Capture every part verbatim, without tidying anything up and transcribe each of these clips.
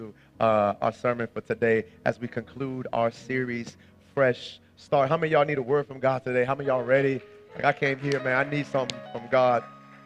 uh, our sermon for today as we conclude our series, Fresh Start. How many of y'all need a word from God today? How many of y'all ready? Like I came here, man, I need something from God.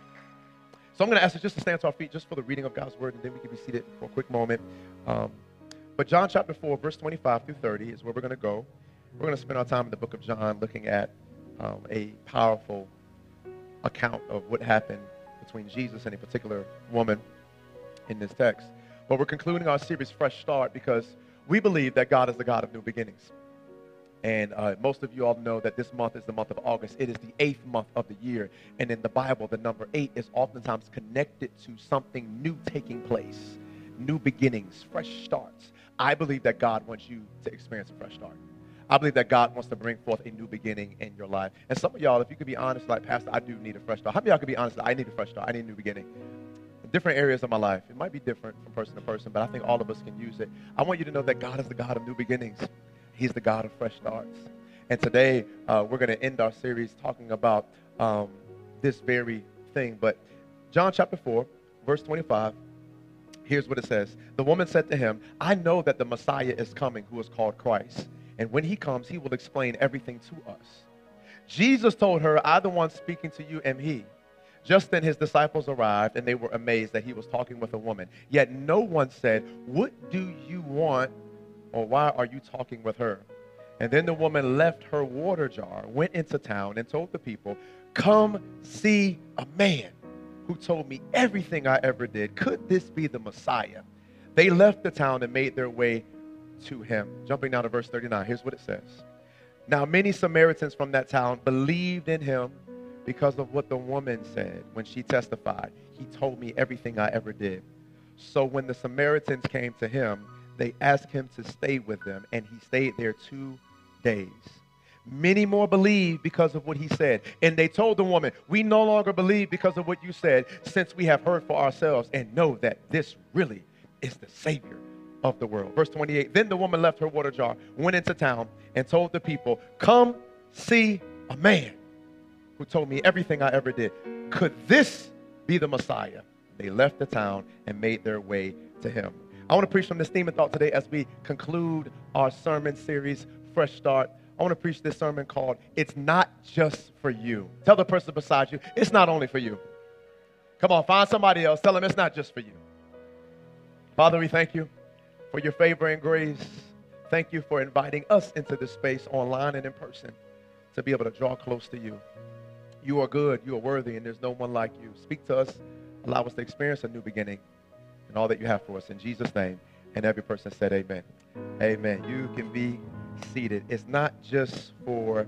So I'm going to ask you just to stand to our feet just for the reading of God's word, and then we can be seated for a quick moment. Um, but John chapter four, verse twenty-five through thirty is where we're going to go. We're going to spend our time in the book of John looking at um, a powerful account of what happened between Jesus and a particular woman in this text. But we're concluding our series, Fresh Start, because we believe that God is the God of new beginnings. And uh, most of you all know that this month is the month of August. It is the eighth month of the year. And in the Bible, the number eight is oftentimes connected to something new taking place, new beginnings, fresh starts. I believe that God wants you to experience a fresh start. I believe that God wants to bring forth a new beginning in your life. And some of y'all, if you could be honest, like, Pastor, I do need a fresh start. How many of y'all could be honest? I need a fresh start. I need a new beginning. Different areas of my life. It might be different from person to person, but I think all of us can use it. I want you to know that God is the God of new beginnings. He's the God of fresh starts. And today, uh, we're going to end our series talking about um, this very thing. But John chapter four, verse twenty-five, here's what it says. The woman said to him, I know that the Messiah is coming, who is called Christ. And when he comes, he will explain everything to us. Jesus told her, I, the one speaking to you, am he. Just then his disciples arrived, and they were amazed that he was talking with a woman. Yet no one said, what do you want, or why are you talking with her? And then the woman left her water jar, went into town, and told the people, come see a man who told me everything I ever did. Could this be the Messiah? They left the town and made their way to him. Jumping down to verse thirty-nine, here's what it says. Now many Samaritans from that town believed in him because of what the woman said when she testified. He told me everything I ever did. So when the Samaritans came to him, they asked him to stay with them, and he stayed there two days. Many more believed because of what he said. And they told the woman, we no longer believe because of what you said, since we have heard for ourselves and know that this really is the Savior of the world. Verse twenty-eight, then the woman left her water jar, went into town, and told the people, come see a man who told me everything I ever did. Could this be the Messiah? They left the town and made their way to him. I want to preach from this theme and thought today as we conclude our sermon series, Fresh Start. I want to preach this sermon called, It's Not Just For You. Tell the person beside you, it's not only for you. Come on, find somebody else. Tell them it's not just for you. Father, we thank you for your favor and grace. Thank you for inviting us into this space online and in person to be able to draw close to you. You are good, you are worthy, and there's no one like you. Speak to us, allow us to experience a new beginning and all that you have for us. In Jesus' name, and every person said amen. Amen. You can be seated. It's not just for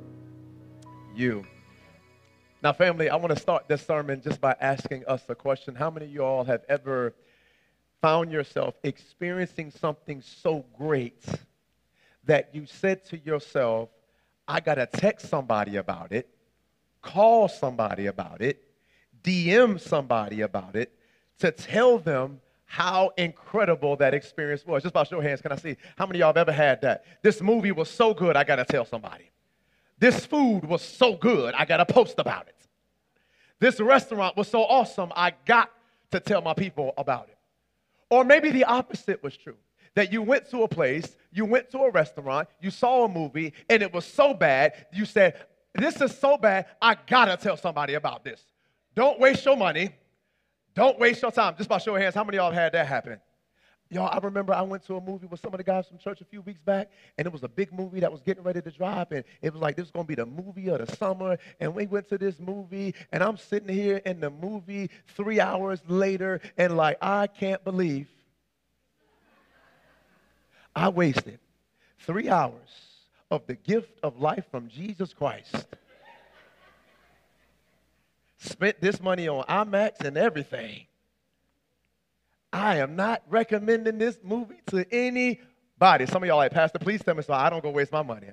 you. Now, family, I want to start this sermon just by asking us a question. How many of you all have ever found yourself experiencing something so great that you said to yourself, I got to text somebody about it, call somebody about it, D M somebody about it, to tell them how incredible that experience was? Just by show of hands, can I see how many of y'all have ever had that? This movie was so good, I got to tell somebody. This food was so good, I got to post about it. This restaurant was so awesome, I got to tell my people about it. Or maybe the opposite was true, that you went to a place, you went to a restaurant, you saw a movie, and it was so bad, you said, this is so bad, I got to tell somebody about this. Don't waste your money. Don't waste your time. Just by show of hands, how many of y'all have had that happen? Y'all, I remember I went to a movie with some of the guys from church a few weeks back, and it was a big movie that was getting ready to drop, and it was like, this is going to be the movie of the summer, and we went to this movie, and I'm sitting here in the movie three hours later, and like, I can't believe I wasted three hours of the gift of life from Jesus Christ. Spent this money on IMAX and everything. I am not recommending this movie to anybody. Some of y'all are like, Pastor, please tell me so I don't go waste my money.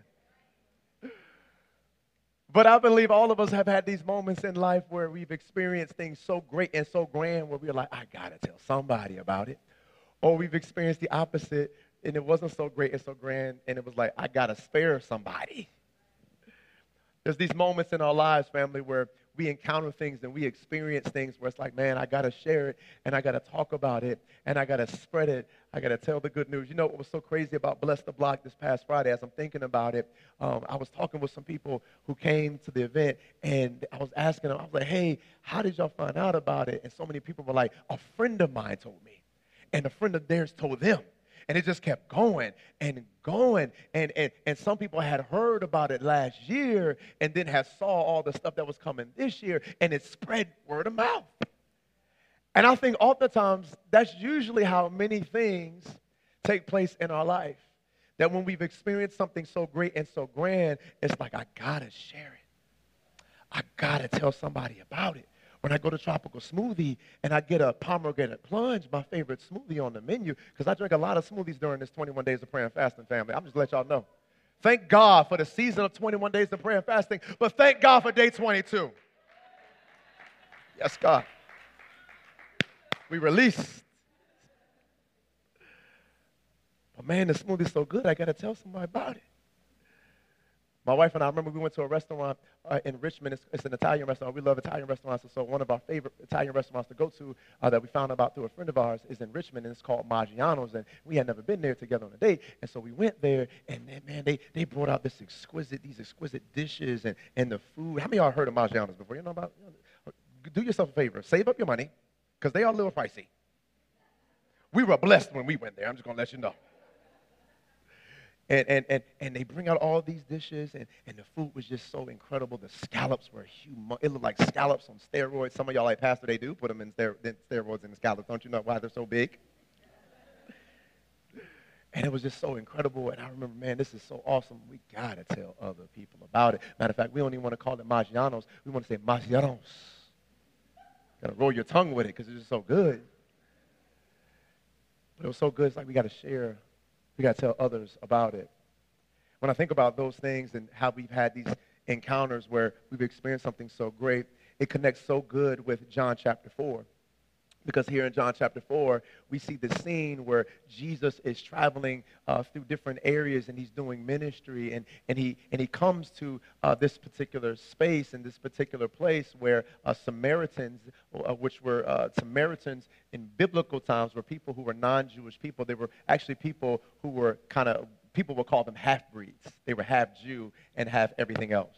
But I believe all of us have had these moments in life where we've experienced things so great and so grand where we're like, I got to tell somebody about it. Or we've experienced the opposite and it wasn't so great and so grand and it was like, I got to spare somebody. There's these moments in our lives, family, where we encounter things and we experience things where it's like, man, I got to share it and I got to talk about it and I got to spread it. I got to tell the good news. You know what was so crazy about Bless the Block this past Friday? As I'm thinking about it, um, I was talking with some people who came to the event, and I was asking them, I was like, hey, how did y'all find out about it? And so many people were like, a friend of mine told me, and a friend of theirs told them. And it just kept going and going. And, and, and some people had heard about it last year and then had saw all the stuff that was coming this year, and it spread word of mouth. And I think oftentimes that's usually how many things take place in our life. That when we've experienced something so great and so grand, it's like, I got to share it. I got to tell somebody about it. When I go to Tropical Smoothie and I get a pomegranate plunge, my favorite smoothie on the menu, because I drink a lot of smoothies during this twenty-one days of prayer and fasting, family. I'm just let y'all know. Thank God for the season of twenty-one days of prayer and fasting, but thank God for day twenty-two. Yes, God. We released. But man, the smoothie's so good, I got to tell somebody about it. My wife and I, remember we went to a restaurant uh, in Richmond. It's, it's an Italian restaurant. We love Italian restaurants. And so one of our favorite Italian restaurants to go to uh, that we found out through a friend of ours is in Richmond, and it's called Maggiano's. And we had never been there together on a date. And so we went there, and then, man, they, they brought out this exquisite, these exquisite dishes and, and the food. How many of y'all heard of Maggiano's before? You know about? You know, do yourself a favor. Save up your money, because they are a little pricey. We were blessed when we went there. I'm just going to let you know. And, and, and, and they bring out all these dishes, and, and the food was just so incredible. The scallops were huge. It looked like scallops on steroids. Some of y'all like, Pastor, they do put them in steroids in the scallops. Don't you know why they're so big? And it was just so incredible. And I remember, man, this is so awesome. We got to tell other people about it. Matter of fact, we don't even want to call it Maggiano's. We want to say Maggiano's. Got to roll your tongue with it because it's just so good. But it was so good, it's like we got to share. We got to tell others about it. When I think about those things and how we've had these encounters where we've experienced something so great, it connects so good with John chapter four. Because here in John chapter four, we see the scene where Jesus is traveling uh, through different areas, and he's doing ministry, and, and, he, and he comes to uh, this particular space and this particular place where uh, Samaritans, uh, which were uh, Samaritans in biblical times, were people who were non-Jewish people. They were actually people who were kind of, people would call them half-breeds. They were half Jew and half everything else.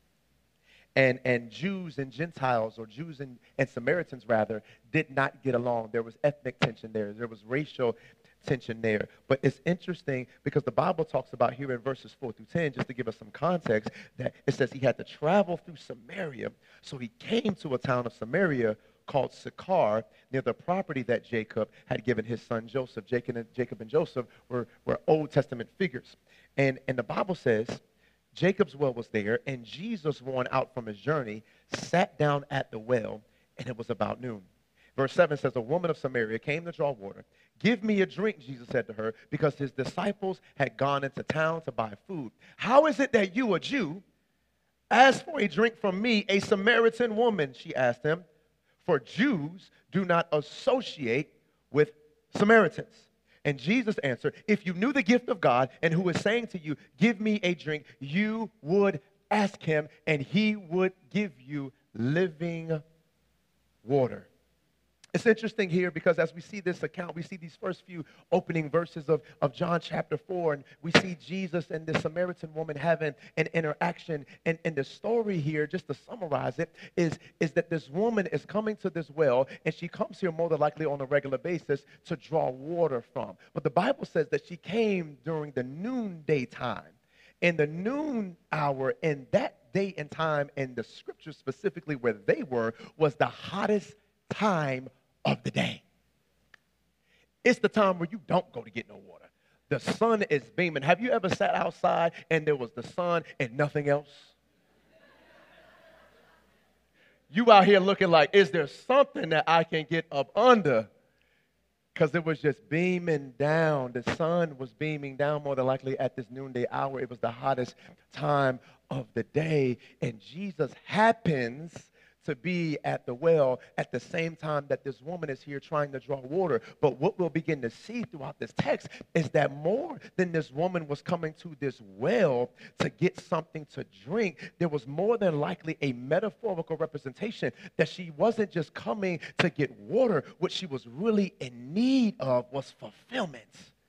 And, and Jews and Gentiles, or Jews and, and Samaritans, rather, did not get along. There was ethnic tension there. There was racial tension there. But it's interesting because the Bible talks about here in verses four through ten, just to give us some context, that it says he had to travel through Samaria. So he came to a town of Samaria called Sychar, near the property that Jacob had given his son Joseph. Jacob and, Jacob and Joseph were, were Old Testament figures. And, and the Bible says Jacob's well was there, and Jesus, worn out from his journey, sat down at the well, and it was about noon. Verse seven says, a woman of Samaria came to draw water. Give me a drink, Jesus said to her, because his disciples had gone into town to buy food. How is it that you, a Jew, ask for a drink from me, a Samaritan woman? She asked him. For Jews do not associate with Samaritans. And Jesus answered, if you knew the gift of God and who is saying to you, give me a drink, you would ask him, and he would give you living water. It's interesting here because as we see this account, we see these first few opening verses of, of John chapter four, and we see Jesus and the Samaritan woman having an interaction. And, and the story here, just to summarize it, is, is that this woman is coming to this well, and she comes here more than likely on a regular basis to draw water from. But the Bible says that she came during the noonday time. In the noon hour, in that day and time, and the scripture specifically where they were, was the hottest time of the day. It's the time where you don't go to get no water. The sun is beaming. Have you ever sat outside and there was the sun and nothing else? You out here looking like, is there something that I can get up under? Because it was just beaming down. The sun was beaming down more than likely at this noonday hour. It was the hottest time of the day. And Jesus happens to be at the well at the same time that this woman is here trying to draw water. But what we'll begin to see throughout this text is that more than this woman was coming to this well to get something to drink, there was more than likely a metaphorical representation that she wasn't just coming to get water. What she was really in need of was fulfillment.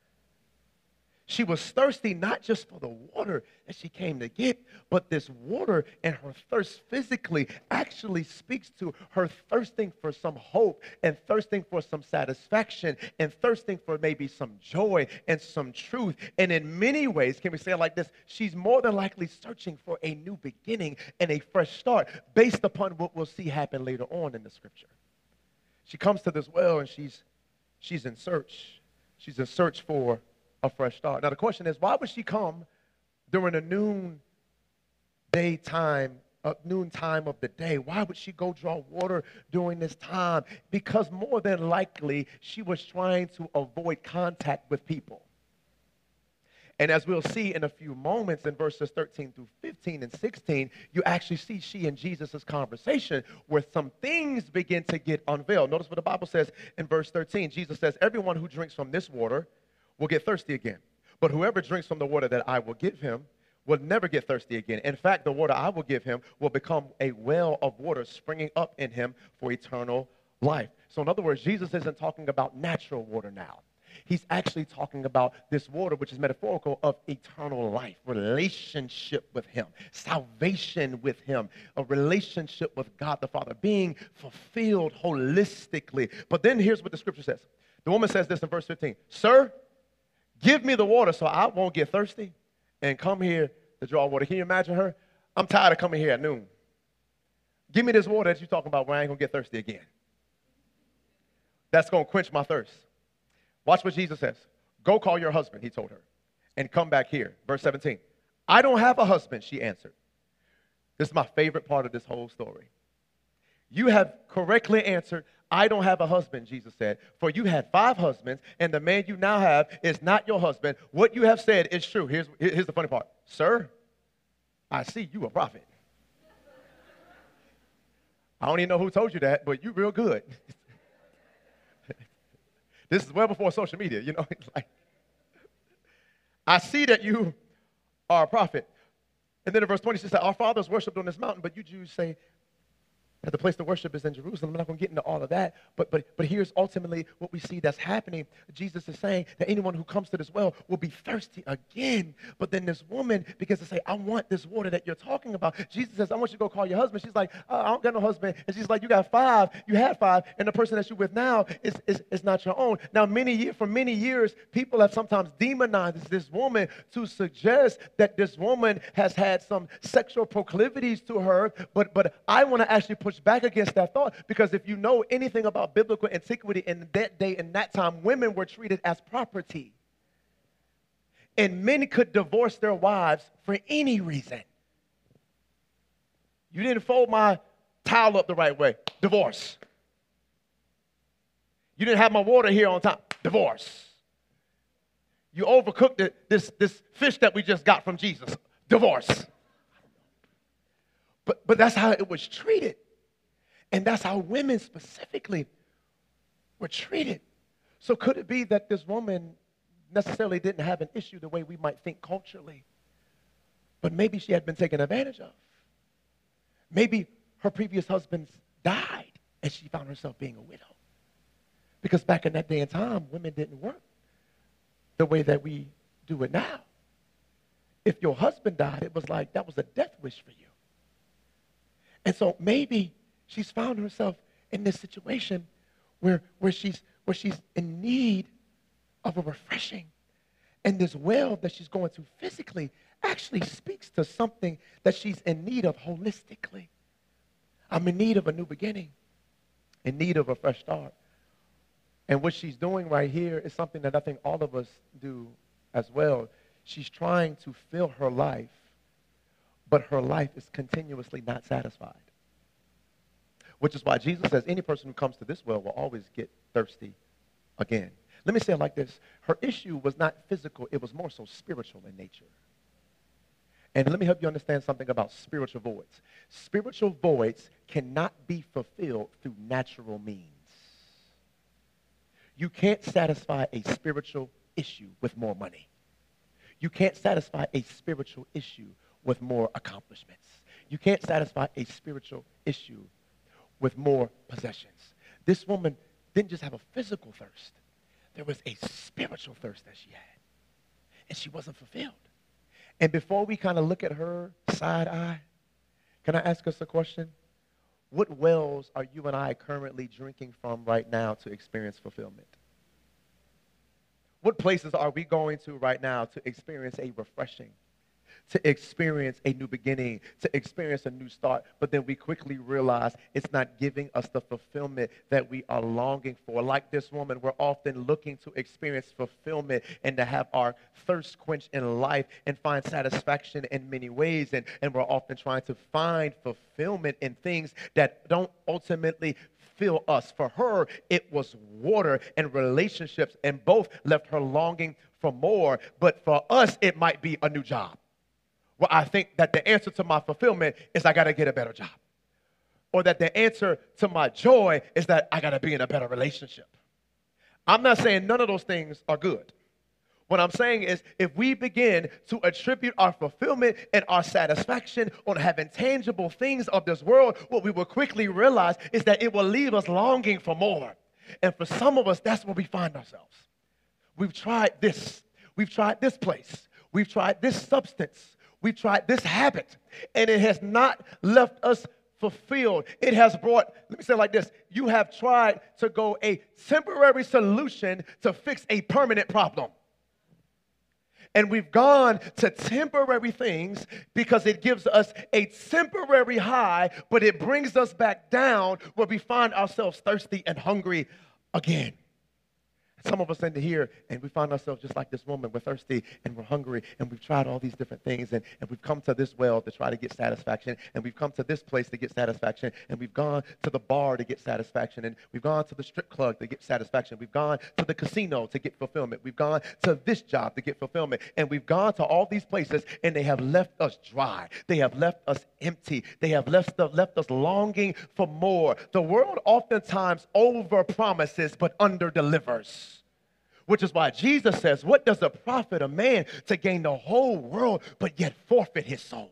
She was thirsty not just for the water that she came to get, but this water and her thirst physically actually speaks to her thirsting for some hope and thirsting for some satisfaction and thirsting for maybe some joy and some truth. And in many ways, can we say it like this? She's more than likely searching for a new beginning and a fresh start based upon what we'll see happen later on in the scripture. She comes to this well and she's, she's in search. She's in search for a fresh start. Now the question is, why would she come during a noon daytime, a noon time of the day? Why would she go draw water during this time? Because more than likely, she was trying to avoid contact with people. And as we'll see in a few moments in verses thirteen through fifteen and sixteen, you actually see she and Jesus' conversation where some things begin to get unveiled. Notice what the Bible says in verse thirteen. Jesus says, everyone who drinks from this water will get thirsty again. But whoever drinks from the water that I will give him will never get thirsty again. In fact, the water I will give him will become a well of water springing up in him for eternal life. So in other words, Jesus isn't talking about natural water now. He's actually talking about this water, which is metaphorical of eternal life, relationship with him, salvation with him, a relationship with God the Father, being fulfilled holistically. But then here's what the scripture says. The woman says this in verse fifteen, "Sir, give me the water so I won't get thirsty and come here to draw water." Can you imagine her? I'm tired of coming here at noon. Give me this water that you're talking about where I ain't going to get thirsty again. That's going to quench my thirst. Watch what Jesus says. Go call your husband, he told her, and come back here. Verse seventeen. I don't have a husband, she answered. This is my favorite part of this whole story. You have correctly answered, I don't have a husband, Jesus said, for you had five husbands, and the man you now have is not your husband. What you have said is true. Here's, here's the funny part. Sir, I see you a prophet. I don't even know who told you that, but you real good. This is well before social media, you know. It's like, I see that you are a prophet. And then in verse twenty, she said, our fathers worshipped on this mountain, but you Jews say that the place to worship is in Jerusalem. I'm not going to get into all of that, but, but, but here's ultimately what we see that's happening. Jesus is saying that anyone who comes to this well will be thirsty again. But then this woman begins to say, I want this water that you're talking about. Jesus says, I want you to go call your husband. She's like, oh, I don't got no husband. And she's like, you got five. You had five. And the person that you're with now is, is, is not your own. Now, many years, for many years, people have sometimes demonized this woman to suggest that this woman has had some sexual proclivities to her. But, but I want to actually put push back against that thought, because if you know anything about biblical antiquity, in that day and that time, women were treated as property. And men could divorce their wives for any reason. You didn't fold my towel up the right way. Divorce. You didn't have my water here on top. Divorce. You overcooked it, this, this fish that we just got from Jesus. Divorce. But, but that's how it was treated. And that's how women specifically were treated. So could it be that this woman necessarily didn't have an issue the way we might think culturally, but maybe she had been taken advantage of? Maybe her previous husbands died and she found herself being a widow. Because back in that day and time, women didn't work the way that we do it now. If your husband died, it was like that was a death wish for you. And so maybe she's found herself in this situation where, where, she's, where she's in need of a refreshing. And this well that she's going to physically actually speaks to something that she's in need of holistically. I'm in need of a new beginning, in need of a fresh start. And what she's doing right here is something that I think all of us do as well. She's trying to fill her life, but her life is continuously not satisfied. Which is why Jesus says any person who comes to this well will always get thirsty again. Let me say it like this. Her issue was not physical. It was more so spiritual in nature. And let me help you understand something about spiritual voids. Spiritual voids cannot be fulfilled through natural means. You can't satisfy a spiritual issue with more money. You can't satisfy a spiritual issue with more accomplishments. You can't satisfy a spiritual issue with more possessions. This woman didn't just have a physical thirst. There was a spiritual thirst that she had. And she wasn't fulfilled. And before we kind of look at her side eye, can I ask us a question? What wells are you and I currently drinking from right now to experience fulfillment? What places are we going to right now to experience a refreshing, to experience a new beginning, to experience a new start? But then we quickly realize it's not giving us the fulfillment that we are longing for. Like this woman, we're often looking to experience fulfillment and to have our thirst quenched in life and find satisfaction in many ways. And, and we're often trying to find fulfillment in things that don't ultimately fill us. For her, it was water and relationships, and both left her longing for more. But for us, it might be a new job. Well, I think that the answer to my fulfillment is I got to get a better job. Or that the answer to my joy is that I got to be in a better relationship. I'm not saying none of those things are good. What I'm saying is if we begin to attribute our fulfillment and our satisfaction on having tangible things of this world, what we will quickly realize is that it will leave us longing for more. And for some of us, that's where we find ourselves. We've tried this. We've tried this place. We've tried this substance. We've tried this habit, and it has not left us fulfilled. It has brought, let me say it like this, you have tried to go a temporary solution to fix a permanent problem. And we've gone to temporary things because it gives us a temporary high, but it brings us back down where we find ourselves thirsty and hungry again. Some of us into here, and we find ourselves just like this woman. We're thirsty, and we're hungry, and we've tried all these different things, and, and we've come to this well to try to get satisfaction, and we've come to this place to get satisfaction, and we've gone to the bar to get satisfaction, and we've gone to the strip club to get satisfaction. We've gone to the casino to get fulfillment. We've gone to this job to get fulfillment, and we've gone to all these places, and they have left us dry. They have left us empty. They have left, left us longing for more. The world oftentimes over-promises but under-delivers. Which is why Jesus says, what does it profit a man to gain the whole world but yet forfeit his soul?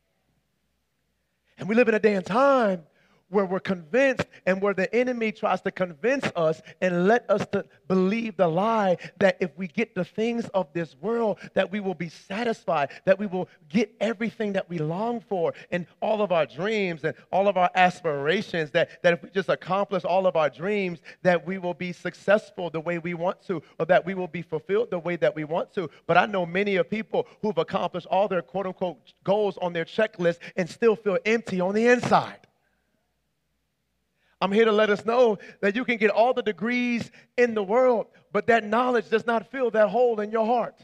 And we live in a day and time where we're convinced and where the enemy tries to convince us and let us to believe the lie that if we get the things of this world, that we will be satisfied, that we will get everything that we long for and all of our dreams and all of our aspirations, that, that if we just accomplish all of our dreams, that we will be successful the way we want to, or that we will be fulfilled the way that we want to. But I know many of people who've accomplished all their quote-unquote goals on their checklist and still feel empty on the inside. I'm here to let us know that you can get all the degrees in the world, but that knowledge does not fill that hole in your heart.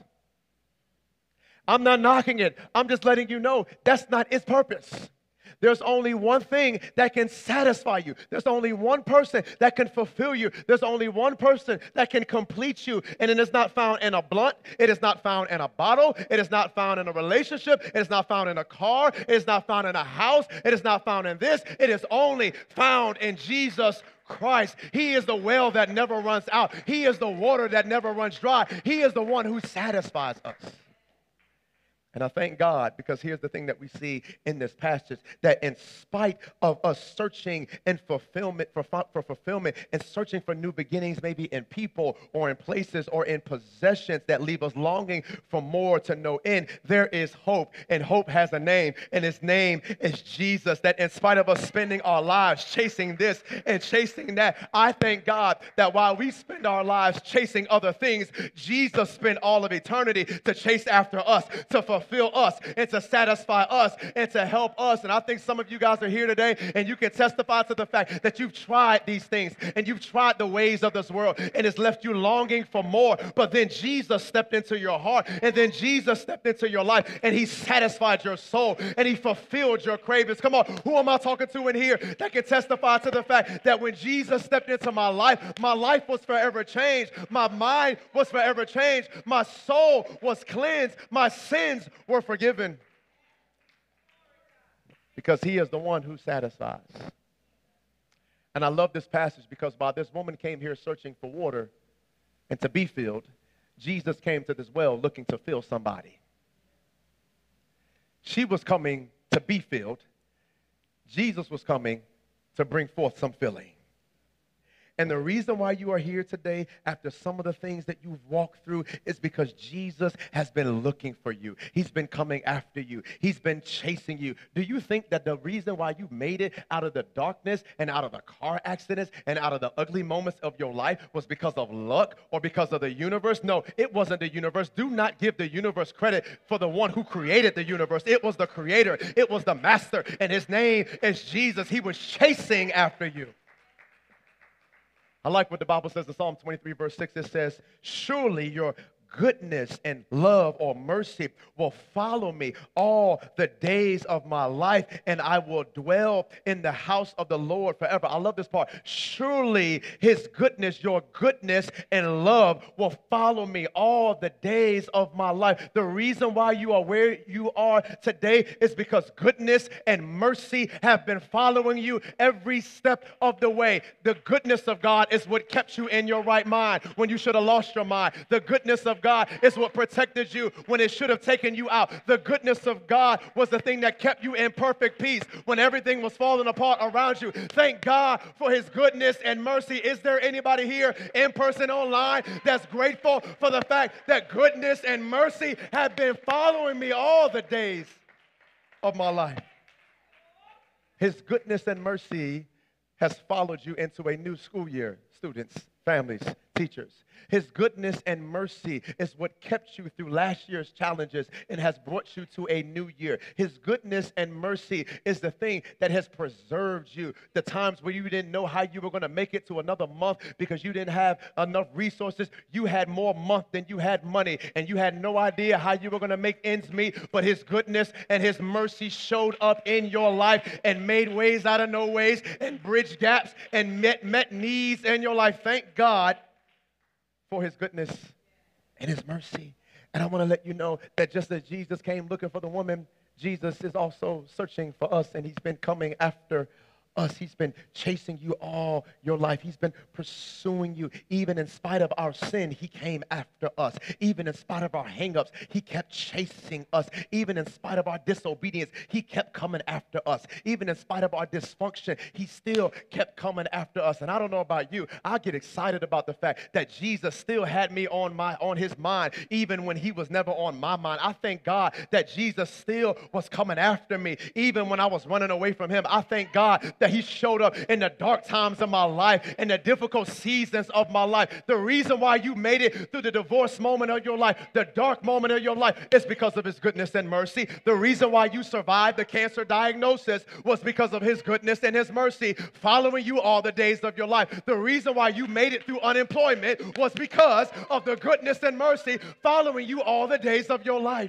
I'm not knocking it. I'm just letting you know that's not its purpose. There's only one thing that can satisfy you. There's only one person that can fulfill you. There's only one person that can complete you. And it is not found in a blunt. It is not found in a bottle. It is not found in a relationship. It is not found in a car. It is not found in a house. It is not found in this. It is only found in Jesus Christ. He is the well that never runs out. He is the water that never runs dry. He is the one who satisfies us. And I thank God, because here's the thing that we see in this passage, that in spite of us searching and fulfillment for, for fulfillment and searching for new beginnings, maybe in people or in places or in possessions that leave us longing for more to no end, there is hope. And hope has a name, and his name is Jesus. That in spite of us spending our lives chasing this and chasing that, I thank God that while we spend our lives chasing other things, Jesus spent all of eternity to chase after us, to fulfill Fulfill us and to satisfy us and to help us. And I think some of you guys are here today and you can testify to the fact that you've tried these things and you've tried the ways of this world and it's left you longing for more. But then Jesus stepped into your heart, and then Jesus stepped into your life, and he satisfied your soul and he fulfilled your cravings. Come on, who am I talking to in here that can testify to the fact that when Jesus stepped into my life, my life was forever changed. My mind was forever changed. My soul was cleansed. My sins were forgiven. because he is the one who satisfies. And I love this passage because while this woman came here searching for water and to be filled, Jesus came to this well looking to fill somebody. She was coming to be filled. Jesus was coming to bring forth some filling. And the reason why you are here today after some of the things that you've walked through is because Jesus has been looking for you. He's been coming after you. He's been chasing you. Do you think that the reason why you made it out of the darkness and out of the car accidents and out of the ugly moments of your life was because of luck or because of the universe? No, it wasn't the universe. Do not give the universe credit for the one who created the universe. It was the creator. It was the master. And his name is Jesus. He was chasing after you. I like what the Bible says in Psalm twenty-three, verse six. It says, surely your goodness and love or mercy will follow me all the days of my life, and I will dwell in the house of the Lord forever. I love this part. Surely his goodness, your goodness and love will follow me all the days of my life. The reason why you are where you are today is because goodness and mercy have been following you every step of the way. The goodness of God is what kept you in your right mind when you should have lost your mind. The goodness of God is what protected you when it should have taken you out. The goodness of God was the thing that kept you in perfect peace when everything was falling apart around you. Thank God for his goodness and mercy. Is there anybody here in person, online, that's grateful for the fact that goodness and mercy have been following me all the days of my life? His goodness and mercy has followed you into a new school year, students, families, teachers. His goodness and mercy is what kept you through last year's challenges and has brought you to a new year. His goodness and mercy is the thing that has preserved you. The times where you didn't know how you were going to make it to another month because you didn't have enough resources. You had more month than you had money, and you had no idea how you were going to make ends meet. But his goodness and his mercy showed up in your life and made ways out of no ways and bridged gaps and met, met needs in your life. Thank God for his goodness and his mercy. And I want to let you know that just as Jesus came looking for the woman, Jesus is also searching for us, and he's been coming after us. He's been chasing you all your life. He's been pursuing you. Even in spite of our sin, he came after us. Even in spite of our hangups, he kept chasing us. Even in spite of our disobedience, he kept coming after us. Even in spite of our dysfunction, he still kept coming after us. And I don't know about you, I get excited about the fact that Jesus still had me on my on his mind, even when he was never on my mind. I thank God that Jesus still was coming after me, even when I was running away from him. I thank God that he showed up in the dark times of my life, in the difficult seasons of my life. The reason why you made it through the divorce moment of your life, the dark moment of your life, is because of his goodness and mercy. The reason why you survived the cancer diagnosis was because of his goodness and his mercy following you all the days of your life. The reason why you made it through unemployment was because of the goodness and mercy following you all the days of your life.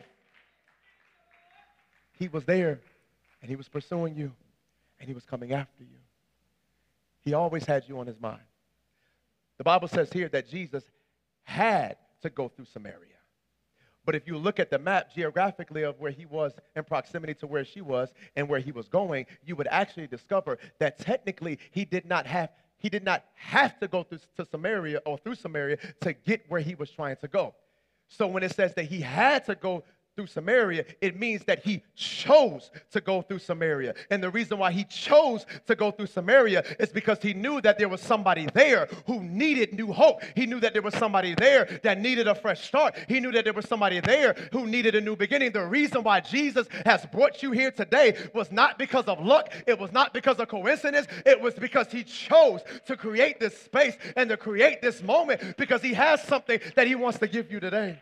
He was there, and he was pursuing you. And he was coming after you. He always had you on his mind. The Bible says here that Jesus had to go through Samaria. But if you look at the map geographically of where he was in proximity to where she was and where he was going, you would actually discover that technically he did not have he did not have to go through to Samaria or through Samaria to get where he was trying to go. So when it says that he had to go through Samaria, it means that he chose to go through Samaria. And the reason why he chose to go through Samaria is because he knew that there was somebody there who needed new hope. He knew that there was somebody there that needed a fresh start. He knew that there was somebody there who needed a new beginning. The reason why Jesus has brought you here today was not because of luck. It was not because of coincidence. It was because he chose to create this space and to create this moment because he has something that he wants to give you today.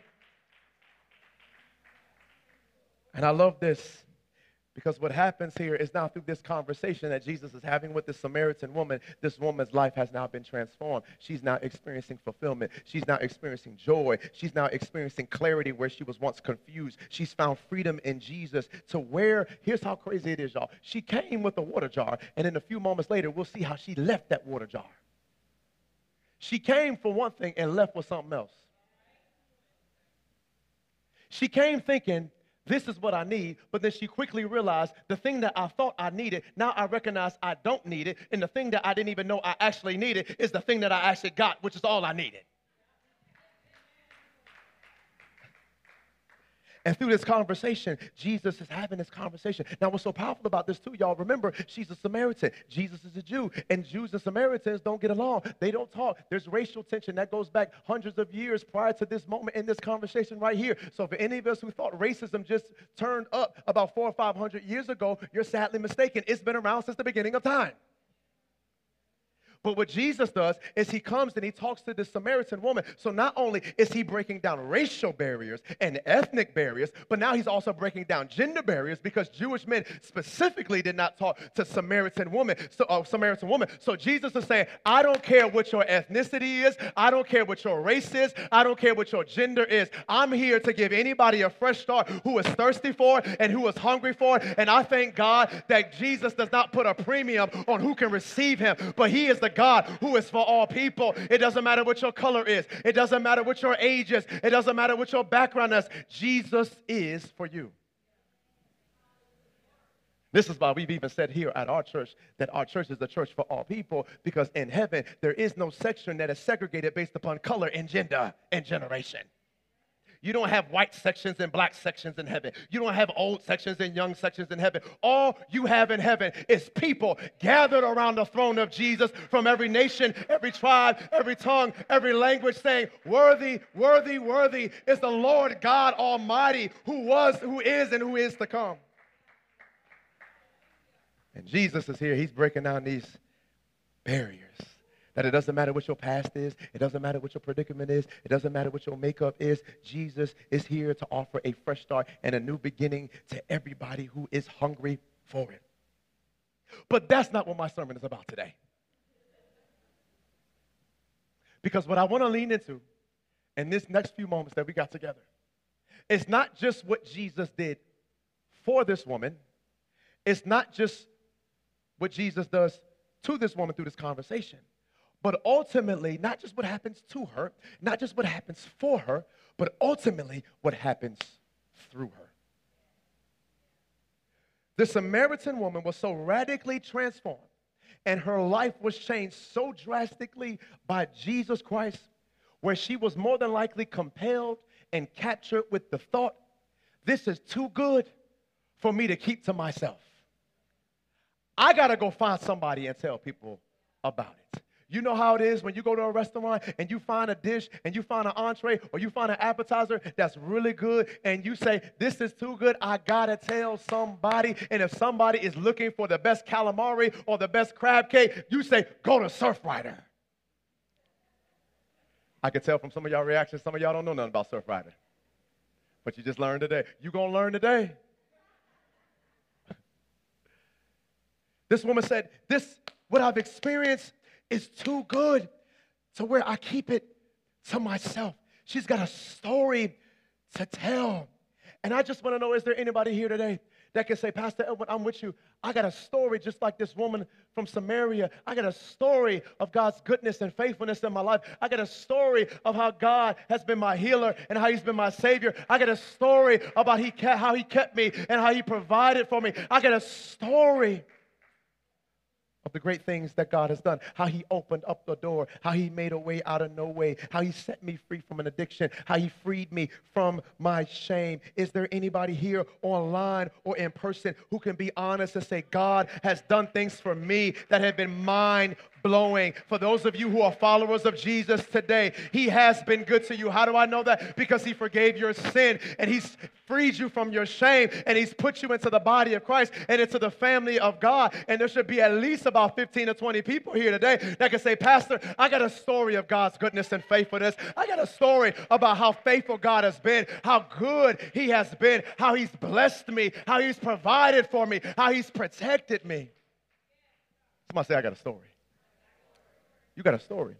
And I love this because what happens here is now through this conversation that Jesus is having with this Samaritan woman, this woman's life has now been transformed. She's now experiencing fulfillment. She's now experiencing joy. She's now experiencing clarity where she was once confused. She's found freedom in Jesus to where, here's how crazy it is, y'all. She came with a water jar, and in a few moments later, we'll see how she left that water jar. She came for one thing and left with something else. She came thinking This is what I need. But then she quickly realized the thing that I thought I needed, now I recognize I don't need it. And the thing that I didn't even know I actually needed is the thing that I actually got, which is all I needed. And through this conversation, Jesus is having this conversation. Now, what's so powerful about this, too, y'all, remember, she's a Samaritan. Jesus is a Jew. And Jews and Samaritans don't get along. They don't talk. There's racial tension that goes back hundreds of years prior to this moment in this conversation right here. So for any of us who thought racism just turned up about four or five hundred years ago, you're sadly mistaken. It's been around since the beginning of time. But what Jesus does is he comes and he talks to this Samaritan woman. So not only is he breaking down racial barriers and ethnic barriers, but now he's also breaking down gender barriers because Jewish men specifically did not talk to Samaritan women. So uh, Samaritan woman. So Jesus is saying, I don't care what your ethnicity is. I don't care what your race is. I don't care what your gender is. I'm here to give anybody a fresh start who is thirsty for it and who is hungry for it. And I thank God that Jesus does not put a premium on who can receive him, but he is the God who is for all people. It doesn't matter what your color is. It doesn't matter what your age is. It doesn't matter what your background is. Jesus is for you. This is why we've even said here at our church that our church is a church for all people, because in heaven there is no section that is segregated based upon color and gender and generation. You don't have white sections and black sections in heaven. You don't have old sections and young sections in heaven. All you have in heaven is people gathered around the throne of Jesus from every nation, every tribe, every tongue, every language, saying, worthy, worthy, worthy is the Lord God Almighty, who was, who is, and who is to come. And Jesus is here. He's breaking down these barriers. That it doesn't matter what your past is. It doesn't matter what your predicament is. It doesn't matter what your makeup is. Jesus is here to offer a fresh start and a new beginning to everybody who is hungry for it. But that's not what my sermon is about today. Because what I want to lean into in this next few moments that we got together is not just what Jesus did for this woman. It's not just what Jesus does to this woman through this conversation. But ultimately, not just what happens to her, not just what happens for her, but ultimately what happens through her. The Samaritan woman was so radically transformed, and her life was changed so drastically by Jesus Christ, where she was more than likely compelled and captured with the thought, this is too good for me to keep to myself. I got to go find somebody and tell people about it. You know how it is when you go to a restaurant and you find a dish and you find an entree or you find an appetizer that's really good and you say, this is too good, I gotta tell somebody. And if somebody is looking for the best calamari or the best crab cake, you say, go to Surfrider. I can tell from some of y'all reactions, some of y'all don't know nothing about Surfrider. But you just learned today. You gonna learn today. This woman said, this, what I've experienced is too good to where I keep it to myself. She's got a story to tell. And I just want to know, is there anybody here today that can say, Pastor Edwin, I'm with you. I got a story just like this woman from Samaria. I got a story of God's goodness and faithfulness in my life. I got a story of how God has been my healer and how he's been my savior. I got a story about he kept, how he kept me and how he provided for me. I got a story of the great things that God has done, how he opened up the door, how he made a way out of no way, how he set me free from an addiction, how he freed me from my shame. Is there anybody here online or in person who can be honest and say, God has done things for me that have been mind blowing? For those of you who are followers of Jesus today, he has been good to you. How do I know that? Because he forgave your sin and he's freed you from your shame and he's put you into the body of Christ and into the family of God. And there should be at least about fifteen or twenty people here today that can say, Pastor, I got a story of God's goodness and faithfulness. I got a story about how faithful God has been, how good he has been, how he's blessed me, how he's provided for me, how he's protected me. Somebody say, I got a story. You got a story.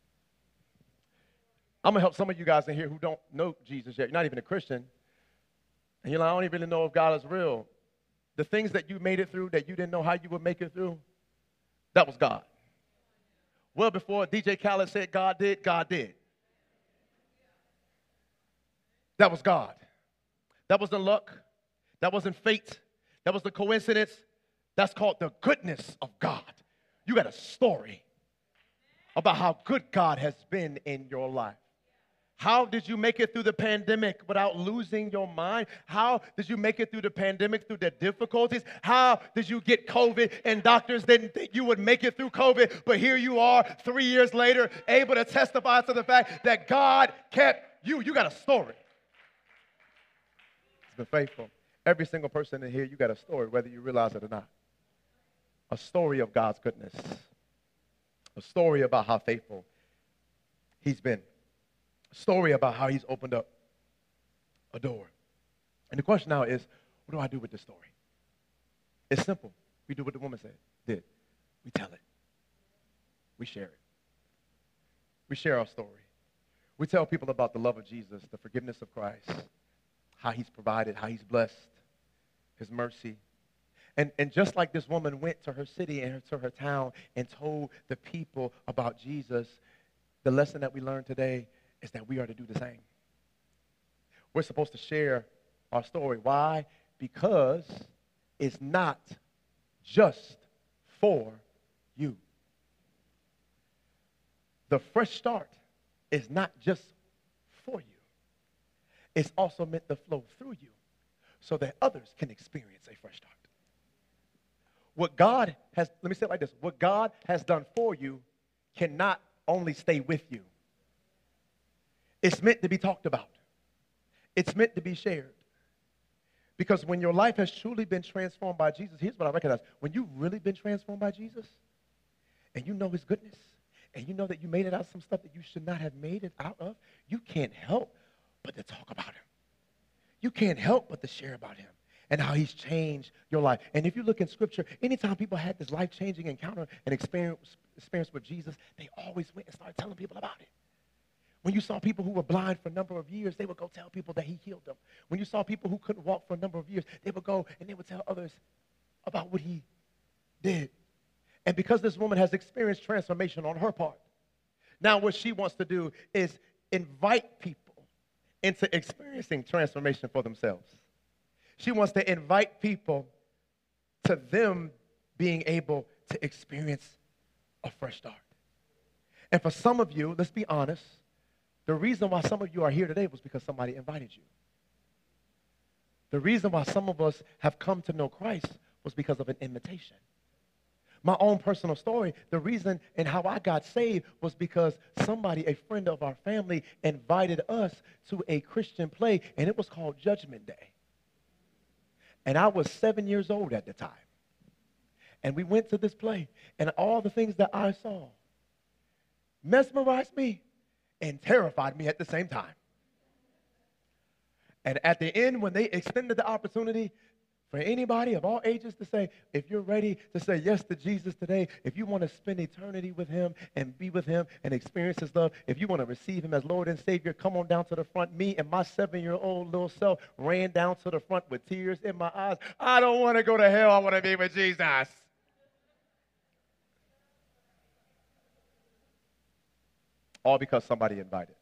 I'm going to help some of you guys in here who don't know Jesus yet. You're not even a Christian. And you're like, I don't even really know if God is real. The things that you made it through that you didn't know how you would make it through, that was God. Well, before D J Khaled said God did, God did. That was God. That wasn't luck. That wasn't fate. That was the coincidence. That's called the goodness of God. You got a story about how good God has been in your life. How did you make it through the pandemic without losing your mind? How did you make it through the pandemic through the difficulties? How did you get COVID and doctors didn't think you would make it through COVID, but here you are three years later able to testify to the fact that God kept you. You got a story. He's been faithful. Every single person in here, you got a story, whether you realize it or not. A story of God's goodness. A story about how faithful he's been. Story about how he's opened up a door. And the question now is, what do I do with this story? It's simple. We do what the woman said, did. We tell it. We share it. We share our story. We tell people about the love of Jesus, the forgiveness of Christ, how he's provided, how he's blessed, his mercy. And, and just like this woman went to her city and to her town and told the people about Jesus, the lesson that we learned today is that we are to do the same. We're supposed to share our story. Why? Because it's not just for you. The fresh start is not just for you. It's also meant to flow through you so that others can experience a fresh start. What God has, let me say it like this, what God has done for you cannot only stay with you. It's meant to be talked about. It's meant to be shared. Because when your life has truly been transformed by Jesus, here's what I recognize. When you've really been transformed by Jesus, and you know his goodness, and you know that you made it out of some stuff that you should not have made it out of, you can't help but to talk about him. You can't help but to share about him and how he's changed your life. And if you look in Scripture, anytime people had this life-changing encounter and experience, experience with Jesus, they always went and started telling people about it. When you saw people who were blind for a number of years, they would go tell people that he healed them. When you saw people who couldn't walk for a number of years, they would go and they would tell others about what he did. And because this woman has experienced transformation on her part, now what she wants to do is invite people into experiencing transformation for themselves. She wants to invite people to them being able to experience a fresh start. And for some of you, let's be honest, the reason why some of you are here today was because somebody invited you. The reason why some of us have come to know Christ was because of an invitation. My own personal story, the reason and how I got saved was because somebody, a friend of our family, invited us to a Christian play, and it was called Judgment Day. And I was seven years old at the time. And we went to this play, and all the things that I saw mesmerized me and terrified me at the same time. And at the end, when they extended the opportunity for anybody of all ages to say, if you're ready to say yes to Jesus today, if you want to spend eternity with him and be with him and experience his love, if you want to receive him as Lord and Savior, come on down to the front. Me and my seven-year-old little self ran down to the front with tears in my eyes. I don't want to go to hell. I want to be with Jesus. All because somebody invited.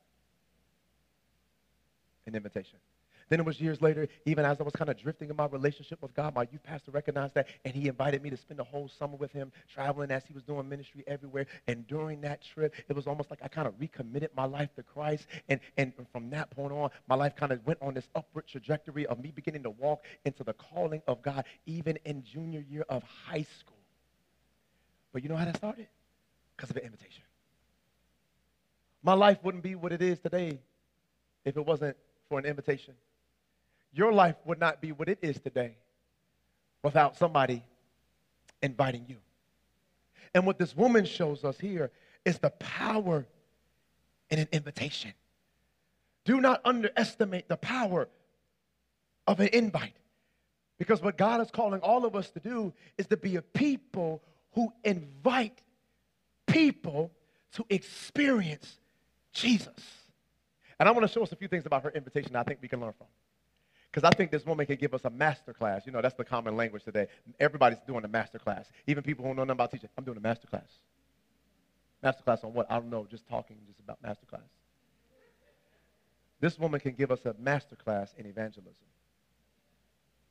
An invitation. Then it was years later, even as I was kind of drifting in my relationship with God, my youth pastor recognized that, and he invited me to spend the whole summer with him, traveling as he was doing ministry everywhere. And during that trip, it was almost like I kind of recommitted my life to Christ. And, and from that point on, my life kind of went on this upward trajectory of me beginning to walk into the calling of God, even in junior year of high school. But you know how that started? Because of an invitation. My life wouldn't be what it is today if it wasn't for an invitation. Your life would not be what it is today without somebody inviting you. And what this woman shows us here is the power in an invitation. Do not underestimate the power of an invite. Because what God is calling all of us to do is to be a people who invite people to experience Jesus. And I want to show us a few things about her invitation that I think we can learn from. Because I think this woman can give us a master class. You know, that's the common language today. Everybody's doing a master class. Even people who know nothing about teaching. I'm doing a master class. Master class on what? I don't know, just talking just about master class. This woman can give us a master class in evangelism.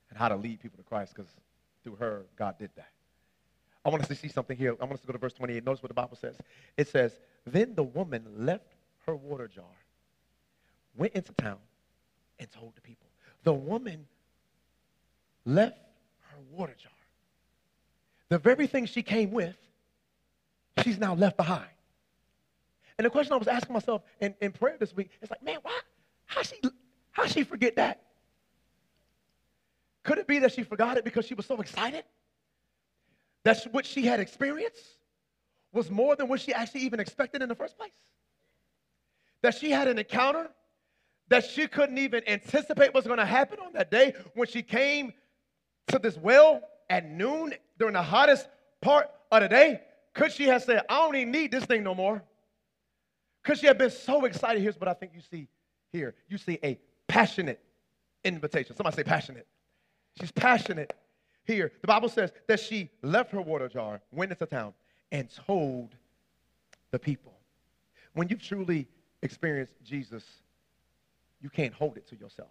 and how to lead people to Christ, because through her, God did that. I want us to see something here. I want us to go to verse twenty-eight. Notice what the Bible says. It says, then the woman left her water jar, went into town, and told the people. The woman left her water jar. The very thing she came with, she's now left behind. And the question I was asking myself in, in prayer this week is like, man, why? How she, how she forget that? Could it be that she forgot it because she was so excited? That what she had experienced was more than what she actually even expected in the first place? That she had an encounter that she couldn't even anticipate was going to happen on that day when she came to this well at noon during the hottest part of the day? Could she have said, I don't even need this thing no more? Could she have been so excited? Here's what I think you see here. You see a passionate invitation. Somebody say passionate. She's passionate here. The Bible says that she left her water jar, went into town, and told the people. When you've truly experienced Jesus, you can't hold it to yourself.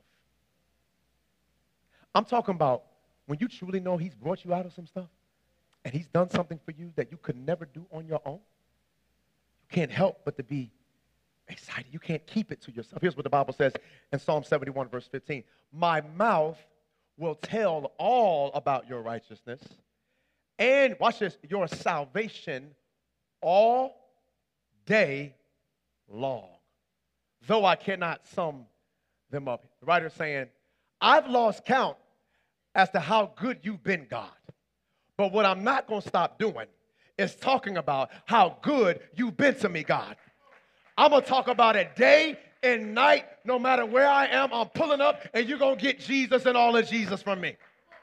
I'm talking about when you truly know he's brought you out of some stuff and he's done something for you that you could never do on your own. You can't help but to be excited. You can't keep it to yourself. Here's what the Bible says in Psalm seventy-one, verse fifteen. My mouth will tell all about your righteousness and, watch this, your salvation all day long, though I cannot sum them up. The writer's saying, I've lost count as to how good you've been, God. But what I'm not going to stop doing is talking about how good you've been to me, God. I'm going to talk about it day and night, no matter where I am. I'm pulling up, and you're going to get Jesus and all of Jesus from me.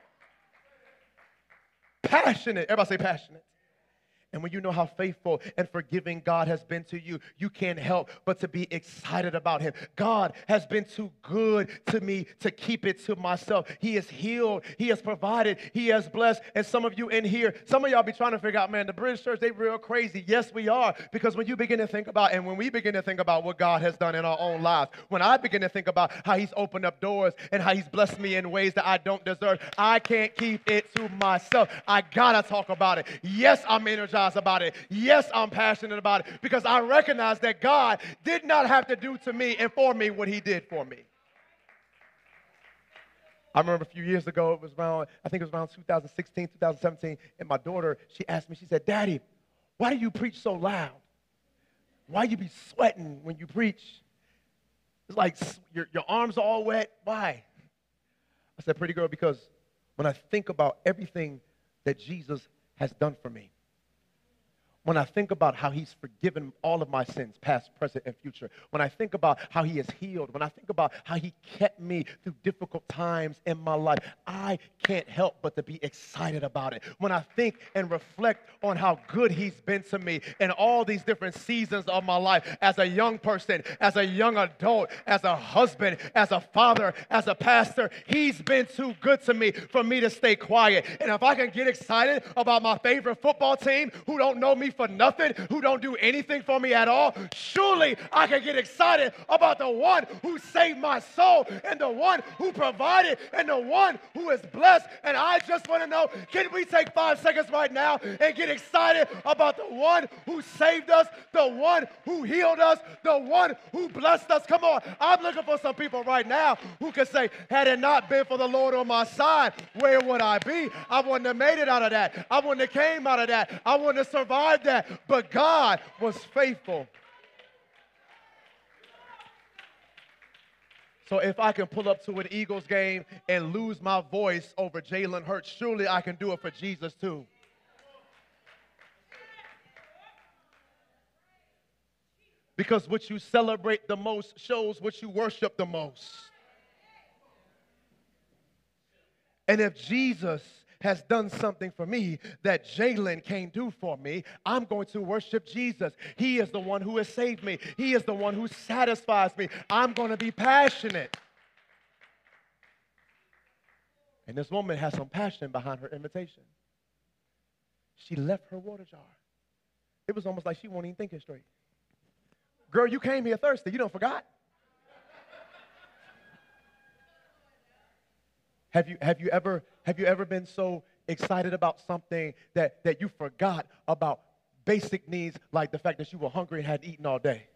Passionate. Everybody say passionate. And when you know how faithful and forgiving God has been to you, you can't help but to be excited about him. God has been too good to me to keep it to myself. He has healed. He has provided. He has blessed. And some of you in here, some of y'all be trying to figure out, man, the British church, they real crazy. Yes, we are. Because when you begin to think about, and when we begin to think about what God has done in our own lives, when I begin to think about how he's opened up doors and how he's blessed me in ways that I don't deserve, I can't keep it to myself. I gotta talk about it. Yes, I'm energized about it. Yes, I'm passionate about it because I recognize that God did not have to do to me and for me what he did for me. I remember a few years ago, it was around, I think it was around two thousand sixteen, two thousand seventeen, and my daughter, she asked me, she said, Daddy, why do you preach so loud? Why you be sweating when you preach? It's like your, your arms are all wet. Why? I said, pretty girl, because when I think about everything that Jesus has done for me, when I think about how he's forgiven all of my sins, past, present, and future, when I think about how he has healed, when I think about how he kept me through difficult times in my life, I can't help but to be excited about it. When I think and reflect on how good he's been to me in all these different seasons of my life, as a young person, as a young adult, as a husband, as a father, as a pastor, he's been too good to me for me to stay quiet. And if I can get excited about my favorite football team who don't know me for nothing, who don't do anything for me at all, surely I can get excited about the one who saved my soul and the one who provided and the one who is blessed. And I just want to know, can we take five seconds right now and get excited about the one who saved us, the one who healed us, the one who blessed us? Come on, I'm looking for some people right now who can say, had it not been for the Lord on my side, where would I be? I wouldn't have made it out of that. I wouldn't have came out of that. I wouldn't have survived that, but God was faithful. So if I can pull up to an Eagles game and lose my voice over Jalen Hurts, surely I can do it for Jesus too. Because what you celebrate the most shows what you worship the most. And if Jesus has done something for me that Jalen can't do for me, I'm going to worship Jesus. He is the one who has saved me. He is the one who satisfies me. I'm going to be passionate. And this woman has some passion behind her invitation. She left her water jar. It was almost like she wasn't even thinking straight. Girl, you came here thirsty. You don't forgot. Have you, have you ever, have you ever been so excited about something that, that you forgot about basic needs like the fact that you were hungry and hadn't eaten all day?